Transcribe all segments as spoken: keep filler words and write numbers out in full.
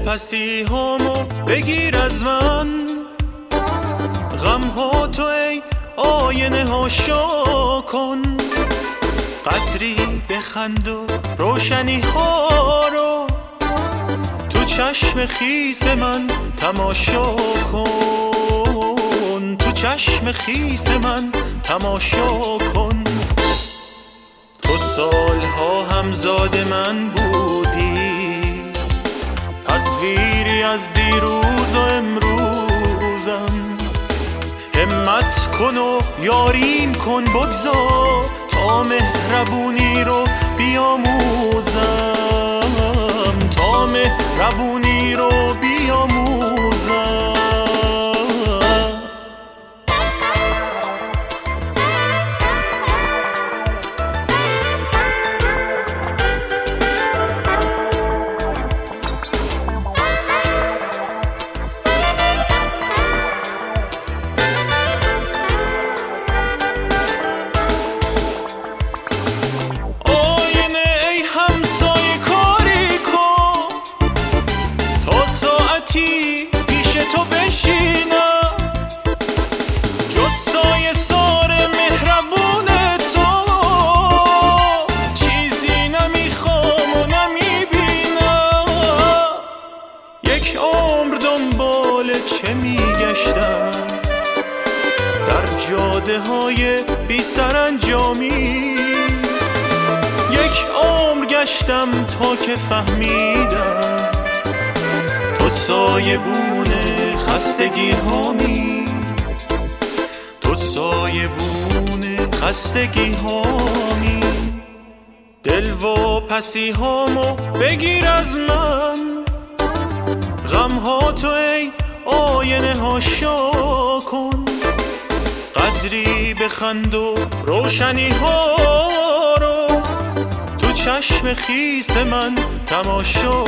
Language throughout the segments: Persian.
پسی همو بگیر از من، غم ها تو ای آینه ها شا کن، قدری بخند و روشنی ها رو تو چشم خیس من تماشا کن، تو چشم خیس من تماشا کن. تو سالها همزاد من بودی، تصویری از دیروز و امروزم، همت کن و یاریم کن، بگذار تا مهربونی رو بیاموزم، تا مهربونی رو بیاموزم. پیش تو بشینم، جز سایه سار مهربون تو چیزی نمیخوام و نمیبینم. یک عمر دنبال چه میگشتم در جاده های بی سرانجامی، یک عمر گشتم تا که فهمیدم تو سایه بونه خستگی هامی، تو سایه بونه خستگی هامی. دل و پسی هامو بگیر از من، غم ها تو ای آینه ها شا کن، قدری بخند و روشنی ها رو تو چشم خیس من تماشا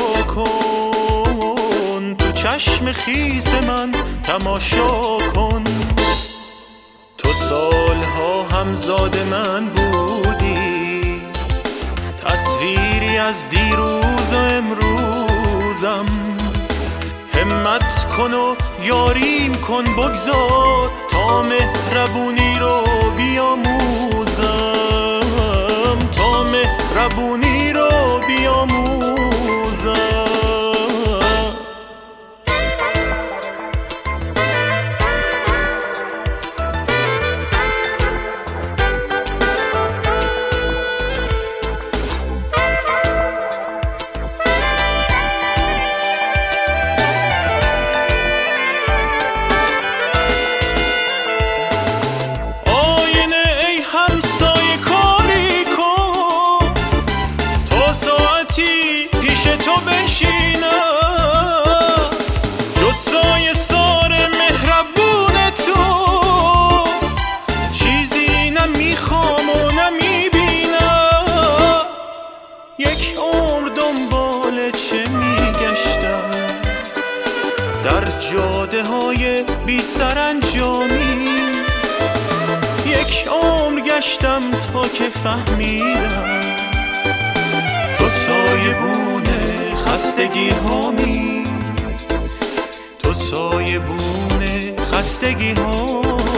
کن، تو چشم خیس من تماشا کن. تو سالها همزاد من بودی، تصویری از دیروز و امروزم، همت کن و یاریم کن، بگذار تا مهربونی رو بیاموزم، تا مهربونی رو بیاموزم. پیش تو بشینم، جز سایه سار مهربون تو چیزی نمیخوام و نمیبینم. یک عمر دنبال چه میگشتم در جاده های بی سرانجامی، یک عمر گشتم تا که فهمیدم تو سایه بونه خستگی هامی، تو سایه بونه خستگی هامی.